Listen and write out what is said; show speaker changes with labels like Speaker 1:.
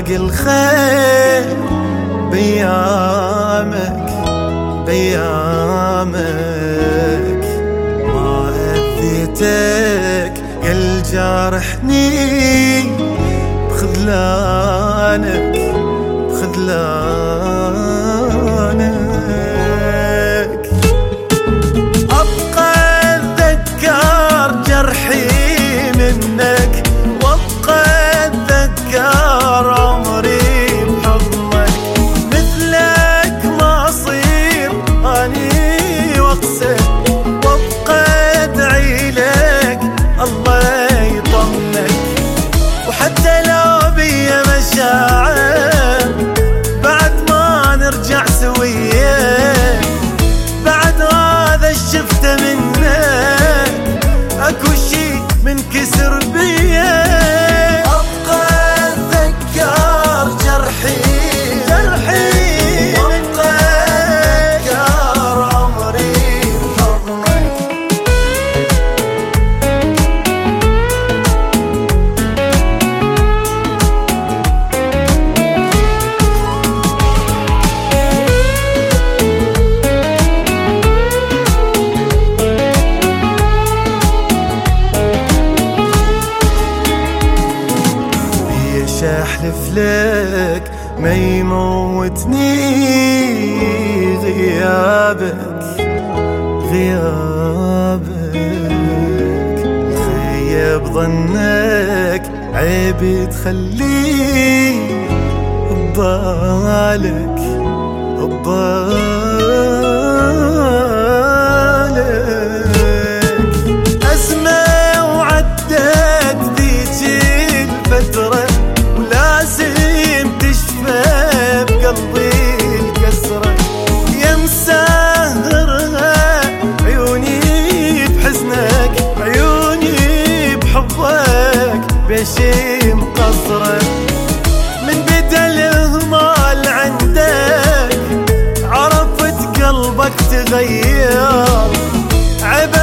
Speaker 1: باقي الخير بيامك بيامك، ما أذيتك يا الجارحني بخذلانك بخذلانك. أبقى أتذكر جرحي منك، وأبقى أتذكر عمري بحضنك، مثلك ما أصير أني وأقسى، وأبقى أدعي لك الله يطمنك. وحتى لو بي مشاعر بعد ما نرجع سوية، بعد هذا الشفته منك اكو شي منكسر بيه. ابقى اتذكر جرحي وابقى اتذكر عمري بحضنك. احلف لك ما يموتني غيابك، خيب ظنك عيب تخليه ببالك أزمة وعدت ذيك الفترة، ولازم تشفى بقلبي الكسرة. يا مسهرها عيوني بحزنك، عيوني بحبك بشي مقصرة. من بدا الإهمال عندك عرفت قلبك تغير، عيب